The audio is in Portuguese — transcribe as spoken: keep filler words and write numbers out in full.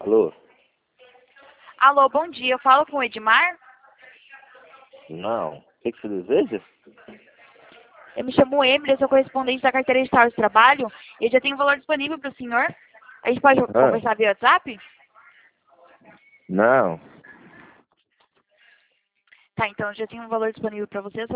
Alô? Alô, bom dia. Eu falo com o Edmar. Não. O que, que você deseja? Eu me chamo Emily, eu sou correspondente da carteira de Estado de Trabalho e eu já tenho um valor disponível para o senhor. A gente pode Ah, conversar via WhatsApp? não. Tá, então eu já tenho um valor disponível para você.